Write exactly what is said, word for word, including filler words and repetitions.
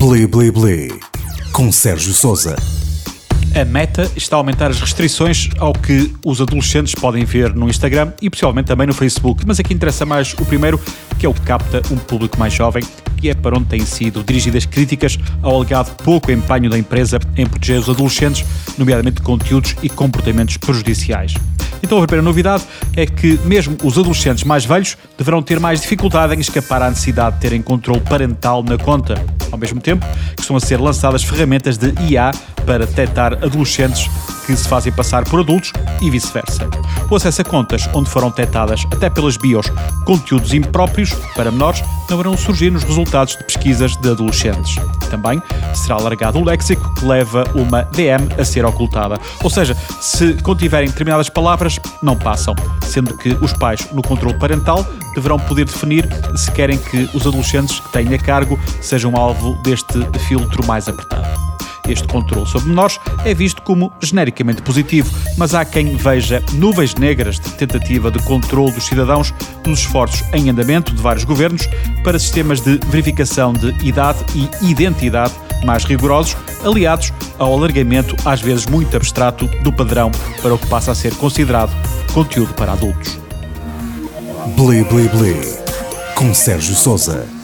Bli Bli Bli, com Sérgio Sousa. A Meta está a aumentar as restrições ao que os adolescentes podem ver no Instagram e possivelmente também no Facebook. Mas aqui interessa mais o primeiro, que é o que capta um público mais jovem, e é para onde têm sido dirigidas críticas ao alegado pouco empenho da empresa em proteger os adolescentes, nomeadamente de conteúdos e comportamentos prejudiciais. Então a primeira novidade é que mesmo os adolescentes mais velhos deverão ter mais dificuldade em escapar à necessidade de terem controle parental na conta. Ao mesmo tempo, estão a ser lançadas ferramentas de I A para detectar adolescentes que se fazem passar por adultos e vice-versa. O acesso a contas onde foram detectadas, até pelas bios, conteúdos impróprios para menores, não irão surgir nos resultados de pesquisas de adolescentes. Também será alargado o léxico que leva uma D M a ser ocultada. Ou seja, se contiverem determinadas palavras, não passam, sendo que os pais, no controle parental, deverão poder definir se querem que os adolescentes que têm a cargo sejam alvo deste filtro mais apertado. Este controle sobre menores é visto como genericamente positivo, mas há quem veja nuvens negras de tentativa de controle dos cidadãos nos esforços em andamento de vários governos para sistemas de verificação de idade e identidade mais rigorosos, aliados ao alargamento, às vezes muito abstrato, do padrão para o que passa a ser considerado conteúdo para adultos. Bli Bli Bli, com Sérgio Sousa.